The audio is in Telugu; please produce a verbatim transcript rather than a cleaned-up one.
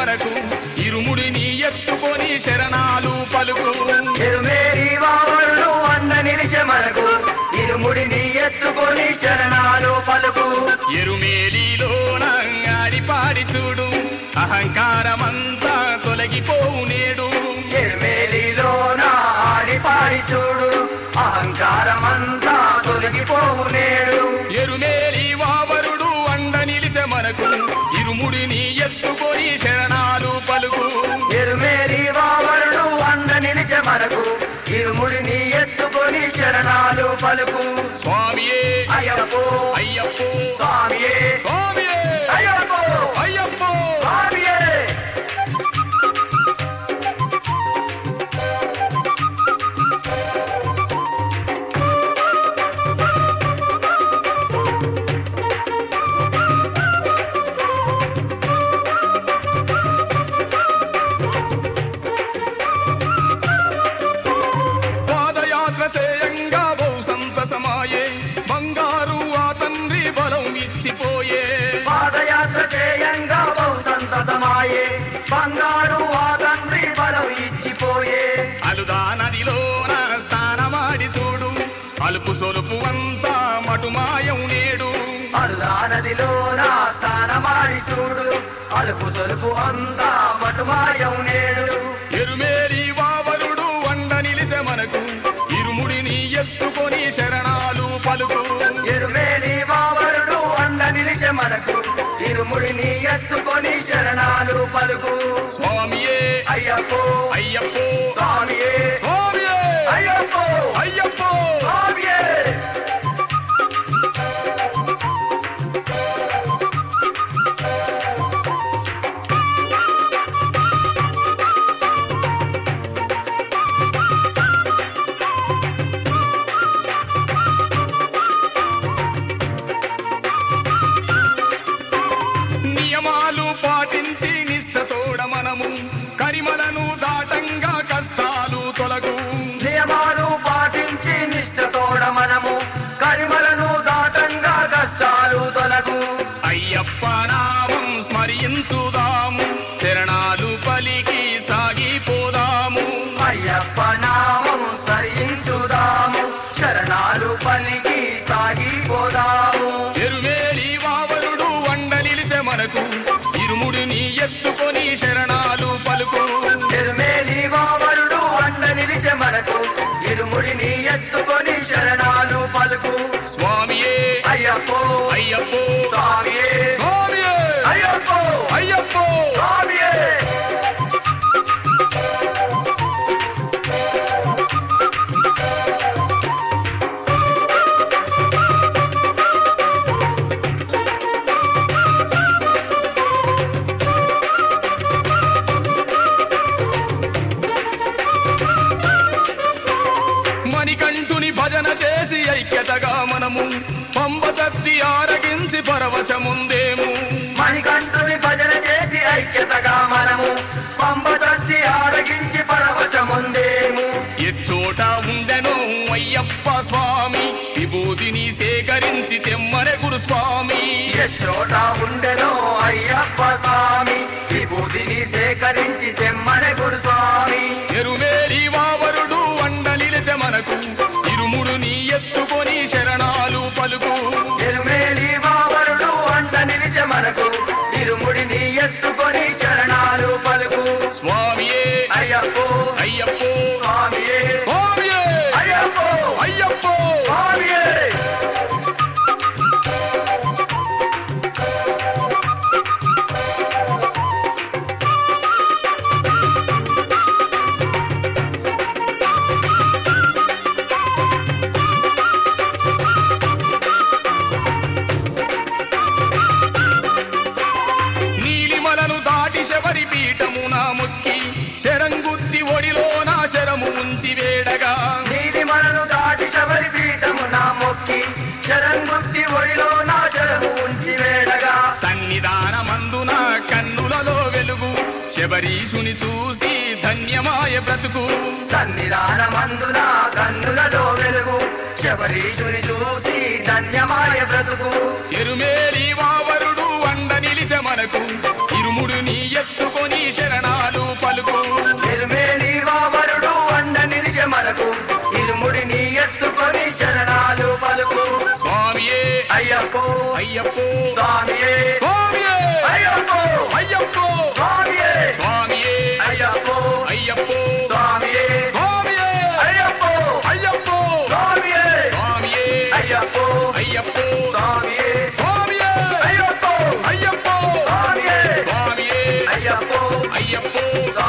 మనకు ఇరుముడిని ఎత్తుకొని శరణాలు పలుకు ఎరుమేలి వావరుడు అండ నిలిచే మనకు ఇరుముడిని ఎత్తుకొని శరణాలు పలుకు ఎరుమేలిలోన ఆడి పాడి చూడు అహంకారమంతా తొలగిపోవు నేడు ఎరుమేలిలోన ఆడి పాడి చూడు అహంకారమంతా తొలగిపోవు నేడు ఎరుమేలి వావరుడు అండ నిలిచే మనకు ఇరుముడిని ఎత్తుకొని శరణాలు పలుకు ఎరుమేలి వావరుడు అండ నిలిచే మనకు ఇరుముడిని ఎత్తుకొని శరణాలు పలుకు స్వామియే అయ్యప్పో అయ్యప్పో స్వామియే స్వామియే అయ్యప్పో అయ్యప్పో స్వామియే పాదయాత్ర చేయంగా బహు సంతసమాయే బంగారు ఆ తండ్రి బలం ఇచ్చిపోయే పాదయాత్ర చేయంగా బహు సంతసమాయే బంగారు ఆ తండ్రి బలం ఇచ్చిపోయే అలుదా నదిలోన స్నానమాడి చూడు అలుపు సొలుపు అంతా మటుమాయం నేడు అరుదా నదిలోన స్నానమాడి చూడు అలుపు సొలుపు అంతా మటుమాయం నేడు ఎరుమేలి వావరుడు అండ నిలిచే మనకు ఇరుముడిని ఎత్తుకొని శరణాలు పలుకు ఎరుమేలి వావరుడు అండ నిలిచే మనకు ఇరుముడిని ఎత్తుకొని శరణాలు పలుకు స్వామియే అయ్యప్పో అయ్యప్పో స్వామియే స్వామియే అయ్యప్పో అయ్యప్పో స్వామియే నియమాలు పాటించి నిష్ఠతోడ మనము కరిమలను దాటంగా కష్టాలు తొలగు నియమాలు పాటించి నిష్ఠతోడ మనము కరిమలను దాటంగా కష్టాలు తొలగు అయ్యప్ప నామం స్మరించుదాము శరణాలు పలికి సాగిపోదాము అయ్యప్ప నామము స్మరించుదాము శరణాలు పలికి సాగిపోదాము ఎరుమేలి వావరుడు అండ నిలిచే మనకు ఇరుముడిని ఎత్తుకొని శరణాలు పలుకు ఎరుమేలి వావరుడు అండ నిలిచే మనకు ఇరుముడిని ఎత్తుకొని శరణాలు పలుకు స్వామియే అయ్యప్పో అయ్యప్పో స్వామియే స్వామియే అయ్యప్పో అయ్యప్పో స్వామియే మణికంఠుని భజన చేసి ఐక్యతగా మనము పంబ చత్తి ఆరగించి పరవశముందేము మణికంఠుని భజన చేసి ఐక్యతగా మనము పంబ చత్తి ఆరగించి పరవశముందేము ఎచ్చోట ఉండెను అయ్యప్ప స్వామి విభూతిని సేకరించి తెమ్మనే గురు స్వామి ఎచ్చోట ఉండెనో అయ్యప్ప స్వామి విభూతిని సేకరించి తెమ్మనే గురుస్వామి ఎరుమేలి వావరుడు అండ నిలిచే మనకు ఇరుముడుని ఎత్తుకొని శరణాలు పలుకు ఎరుమేలి వావరుడు అంట నిలిచే మనకు ఇరుముడిని ఎత్తుకొని శరణాలు పలుకు స్వామియే అయ్యప్పో అయ్యప్పో స్వామియే స్వామియే అయ్యప్పో అయ్యప్పో స్వామియే నీలిమలను దాటి శబరి పీఠమున మొక్కి శరంగుత్తి ఒడిలో నా శరము ఉంచి వేడగా నీలిమలను దాటి శబరి పీఠము నా మొక్కి శరంగుత్తి ఒడిలో నా శరము ఉంచి వేడగా సన్నిధానమందున కన్నులలో వెలుగు శబరీషుని చూసి ధన్యమాయ బ్రతుకు సన్నిధానమందున కన్నులలో వెలుగు శబరీషుని చూసి ధన్యమాయ బ్రతుకు ఎరుమేలి వావరుడు అండ నిలిచ మనకు ఇరుముడుని ఎత్తుకొని అయ్యప్పో స్వామియే స్వామియే అయ్యప్పో అయ్యప్పో స్వామియే స్వామియే అయ్యప్పో అయ్యప్పో స్వామియే స్వామియే అయ్యప్పో అయ్యప్పో స్వామియే స్వామియే అయ్యప్పో అయ్యప్పో స్వామియే స్వామియే అయ్యప్పో అయ్యప్పో స్వామియే స్వామియే అయ్యప్పో అయ్యప్పో